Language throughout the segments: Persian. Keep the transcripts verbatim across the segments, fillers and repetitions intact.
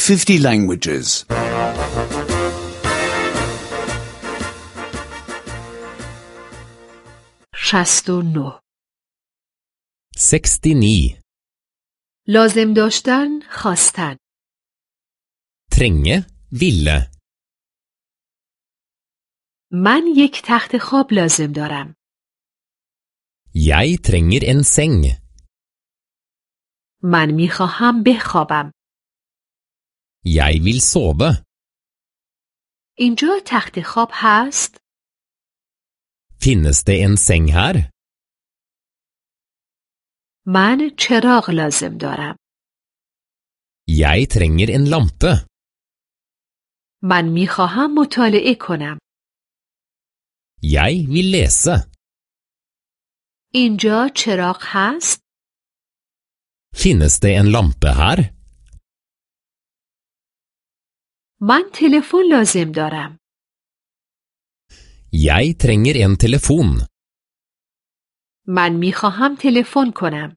fifty languages. شصت و نه. sextionio. لازم داشتن، خواستن. Trenge, ville. من یک تخت خواب لازم دارم. Jeg trenger en seng. من می خواهم بخوابم. Jeg vil sove. اینجا تخت خواب هست؟ Finnes det en seng her? من چراغ لازم دارم. Jeg trenger en lampe. من می خواهم مطالعه کنم. Jeg vil lese. اینجا چراغ هست؟ Finnes det en lampe her? من تلفن لازم دارم. Jeg trenger en telefon. من می خواهم تلفن کنم.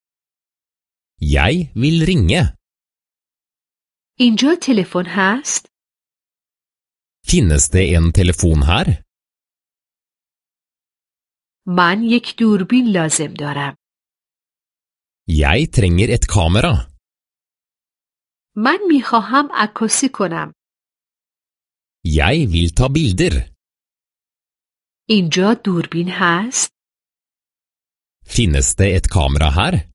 Jeg vil ringe. اینجا تلفن هست؟ Finnes det en telefon her? من یک دوربین لازم دارم. Jeg trenger et kamera. من می خواهم عکاسی کنم. Jeg vil ta bilder. اینجا دوربین هست؟ Finnes det et kamera her?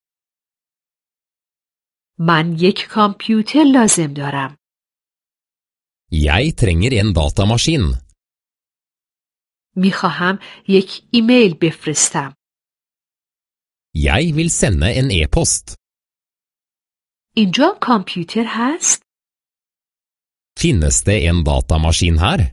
من یک کامپیوتر لازم دارم. Jeg trenger en datamaskin. می خواهم یک ایمیل بفرستم. Jeg vil sende en e-post. اینجا کامپیوتر هست؟ Finnes det en datamaskin her?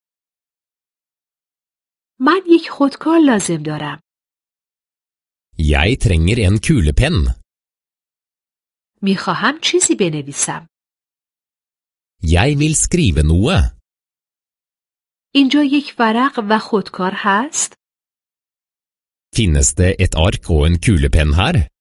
من یک خودکار لازم دارم. Jeg trenger en kulepenn. می خواهم چیزی بنویسم. Jeg vil skrive noe. اینجا یک ورق و خودکار هست؟ Finnes det et ark og en kulepenn her?